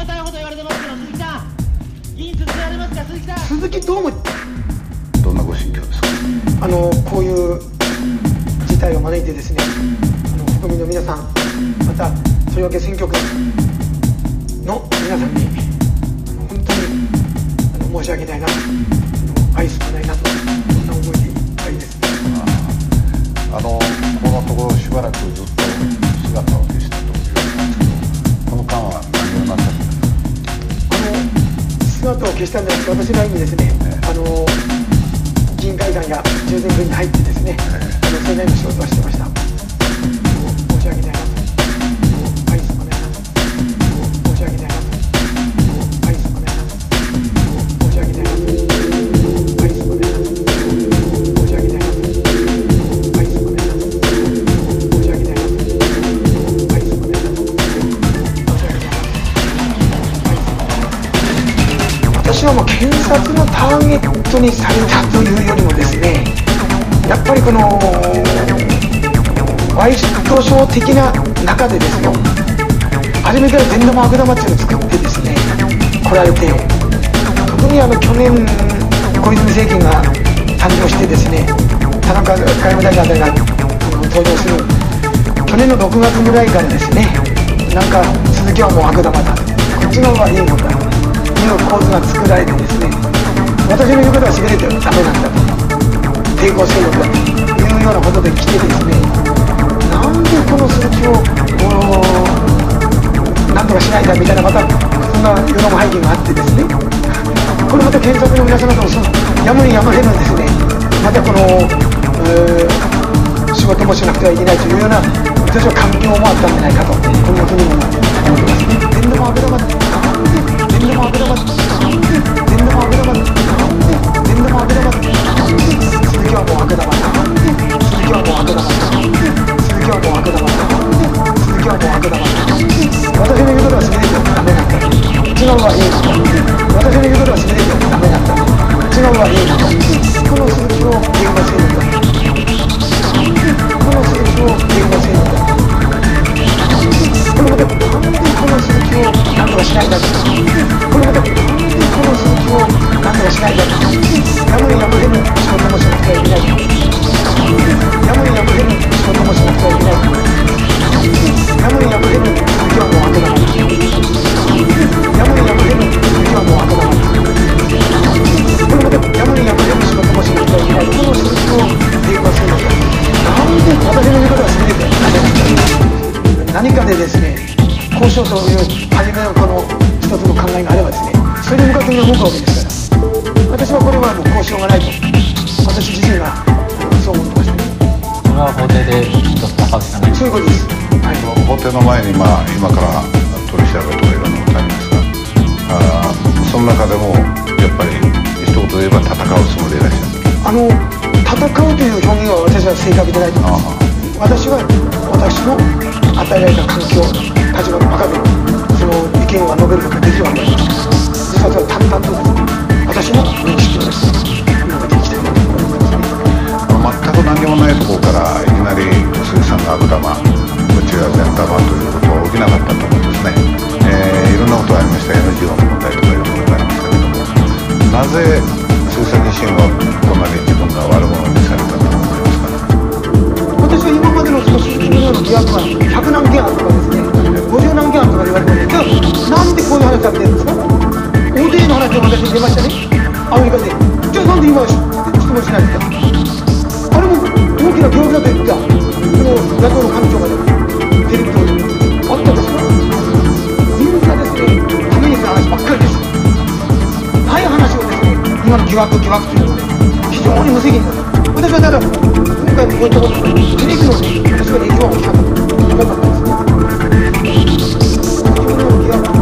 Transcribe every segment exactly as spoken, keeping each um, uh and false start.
逮捕と言われてますけど、鈴木さん、議員続けられますか、鈴木さん。 鈴木どうもどんなご心境ですか。 あのこういう事態を招いてですね、あの国民の皆さん、またとりわけ選挙区の皆さんに本当にあの申し訳ないなと、愛想がないなと、そんな思いでいっぱいです。 あのこのところしばらくずっと姿を消したということですけど、この間は何をなさってますか。 あの姿を消したんじゃなくて、私なりにですね、 ねあの議員会館や従前部に入ってですね、 ねあのそれなりの仕事はしてました。申し訳ないなと、愛想がないなと、申し訳ないなと、愛想がないなと、申し訳ないなと、愛想がないなと、申し訳ないなと、愛想がないなと、申し訳ないなと、愛想がないなと、申し訳ないなと。私はもう検察のターゲットにされたというよりもですね、やっぱりこのワイシットショー的な中でですよ、初めから善玉悪玉っていうのを作ってですね来られて、特にあの去年小泉政権が誕生してですね、田中外務大臣あたりが登場する去年のろくがつぐらいからですね、なんか鈴木はもう悪玉だ、こっちの方がいいのだいう構図が作られてですね、私の言うことは全てダメなんだと、抵抗勢力だというようなことで来てですね、なんでこの鈴木をなんとかしないんだみたいな、またそんな世論背景があってですね、これまた検察の皆様ともそのやむにやまれぬですね、またこの、えー、仕事もしなくてはいけないというような、私は環境もあったんじゃないかと、こんなふうにも思ってますね。電動も油までなんで電動も油までなんで電動も油までなんで電動も油までなんで鈴木はもう悪玉なんで鈴木はもう悪玉なんで鈴木はもう悪玉なんで鈴木はもう悪玉なんで私の言うことは全てダメなんだ、違うはいいのだ、私の言うことは全てダメなんだ、違うはいいのだ、この鈴木を言語せるんだ、この鈴木を言語せるんだ、これまたなんでこの鈴木を何とかしないんだと、これまたなんでこの鈴木を何とかしないんだと、やむにやむれぬ仕事もしなくてはいけないと、やむにやむれぬ仕事もしなくてはいけないと、やむにやむれぬ鈴木はもう悪玉だ、やむにやむれぬ鈴木はもう悪玉だ、これまたやむにやむれぬ仕事もしなくてはいけない、この鈴木を抵抗するのだ、なんで私の言うことは全てダメなんだ、何かでですね交渉という初めのこの一つの考えがあればですね、それに向かって動くわけですから、私はこれはもう交渉がないと、私自身がそう思ってました。 それは法廷できっと高橋さんがそういうことです。はい、 法廷の前に、まあ、今から取り調べとかいろんなことありますが、あその中でもやっぱり一言で言えば戦うつもりでいらっしゃる。 あの戦うという表現は私は正確でないと思います。私は私の与えられた環境、立場の中でその意見を述べることができるわけです。実はそれは淡々とですね、私の認識をですね述べていきたいなと思いますね。 全く何もないところからいきなり鈴木さんが悪玉、こっちが善玉ということは起きなかったと思うんですね。えー、いろんなことがありました。 エヌジーオー の問題とかいろんなことがありましたけども、なぜ鈴木さん自身はこんなに自分が悪者にされたと思いますかね。 私は今までのその鈴木のような疑惑がひゃくなんけんあるとかですね、ごじゅうなんけんあるとか言われてるんですけど、なんでこういう話されてるんですか。オーディー の話を私に出ましたね、アメリカで。じゃあなんで今は質問しないんですか。あれも大きな疑惑だと言ったこの野党の幹事長がテレビ等であったんですか。みんなですねためにする話ばっかりです。ない話をですね、今の疑惑疑惑というのはね、非常に無責任だと。私はただ今回のこういったことテレビのね、私は一番大きかった高かったですね。自分の疑惑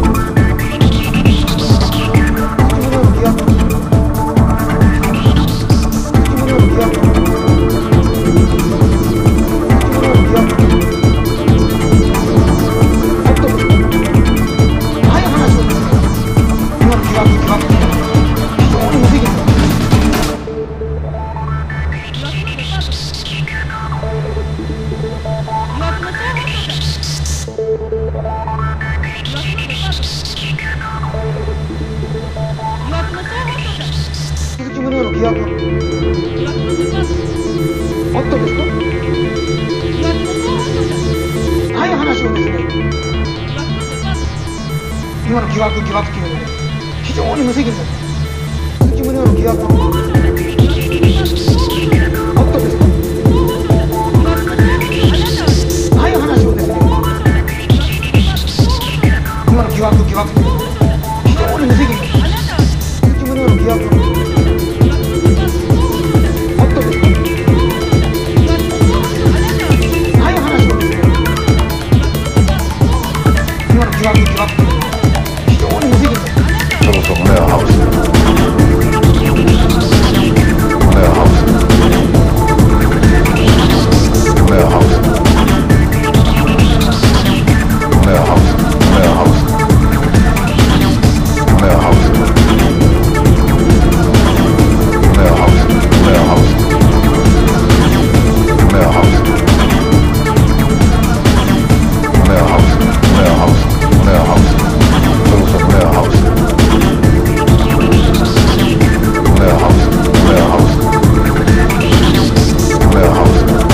疑惑の候補者あったんですか？はい、話をですね、今の疑惑疑惑というので非常に無責任だった。鈴木宗男の疑惑をあったんですか？はい、話をですね、今の疑惑疑惑というので非常に無責任だった。鈴木宗男の疑惑をあったんですか？はい、話をですね、今の疑惑疑惑というので非常に無責任だった。 そろそろ胸をハウス胸をハウス胸をハウス胸をハウス胸をハウス胸をハウス胸をハウス胸をハウス胸をハウス胸をハウス胸をハウス胸をハウスそろそろ胸をハウス胸をハウス胸をハウス胸をハウス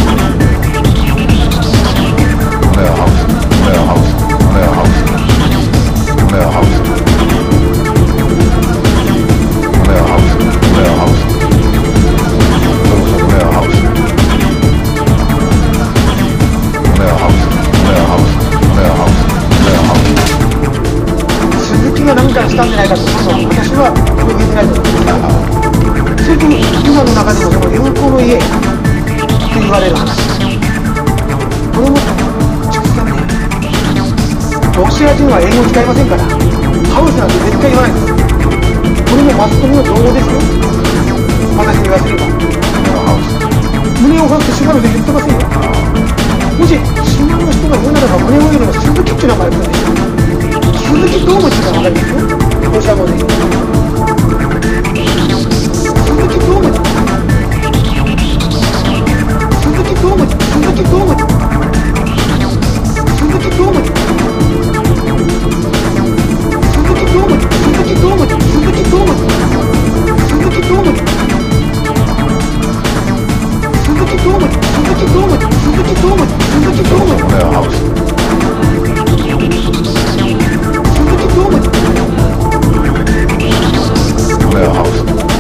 胸をハウス胸をハウス胸をハウス胸をハウス胸をハウス胸をハウスそろそろ胸をハウス胸をハウス胸をハウス胸をハウス胸をハウス鈴木が何かしたんじゃないかと私は表現ないと思います。それと今の中でもその友好の家と言われる話、これも畜産でロシア人は英語を使いませんからハウスなんて絶対言わないんです。これもマスコミの情報ですよ。私に言わせれば胸をハウス島根で言ってませんよ。もし島の人が言うならば胸を言うのは鈴木っていう名前なんですよ。鈴木どうもっていうのは分かりますよ、ロシア語で。鈴木どうも鈴木どうも鈴木どうも鈴木どうも鈴木どうも鈴木どうも鈴木どうも鈴木どうも鈴木どうも鈴木どうも鈴木どうも鈴木どうも鈴木どうも胸をハウス胸をハウス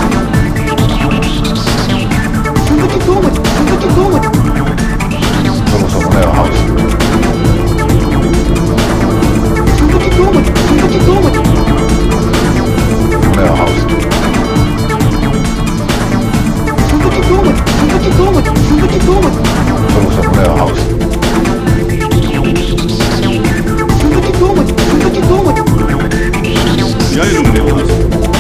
鈴木どうも鈴木どうもそろそろ胸をハウス鈴木どうも鈴木どうも胸をハウス鈴木どうも鈴木どうも鈴木どうもそろそろ胸をハウス鈴木どうも鈴木どうもいわゆる胸をハウス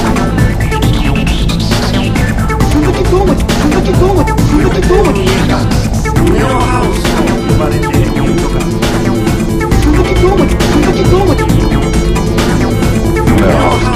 鈴木どうも鈴木どうも鈴木どうも胸をハウスと呼ばれているとか鈴木どうも鈴木どうも胸をハウス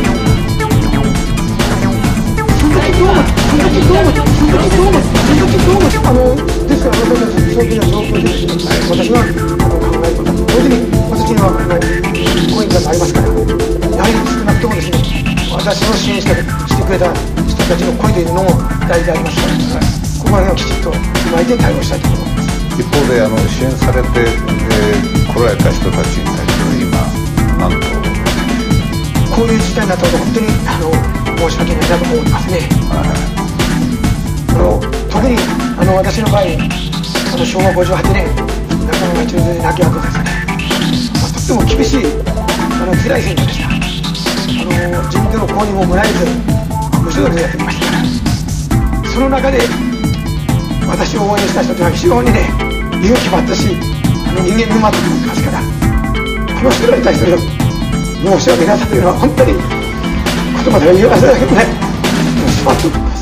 鈴木どうも鈴木どうも鈴木どうも鈴木どうもあのですから私たちそういう状況でですね、私はあの考えること同時に私にはあのコインがありますから、やはり少なくともですね、私を支援してしてくれた人たちの声というのも大事でありますから、はい、ここら辺はきちっと踏まえて対応したいと思います。 一方であの支援されて、えー、来られた人たちに対しては今何とこういう事態になったこと本当にあの申し訳ないなと思いますね。 はい、 あの特にあの私の場合、あの昭和ごじゅうはちねん中村中で亡き後ですね、まあ、とっても厳しいあの辛い選挙でした。あの自民党の公認ももらえず無所属でやってきましたから、その中で私を応援した人というのは非常にね勇気もあったし、あの人間沼と思ってますから、この人らに対する申し訳なさというのは本当に言葉では言わせだけどね、スパッと思います。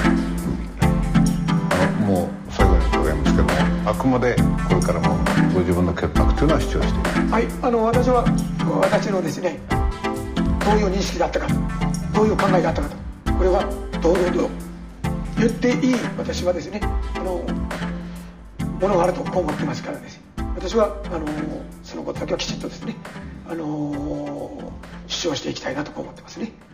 もう最後に伺いますけども、あくまでこれからもご自分の潔白というのは主張している。 はい、あの私は私のですね、どういう認識だったかと、どういう考えだったかと、これは堂々と言っていい私はですね、あのものがあると思ってますからですね、私はあのそのことだけはきちっとですね、あの主張していきたいなと思ってますね。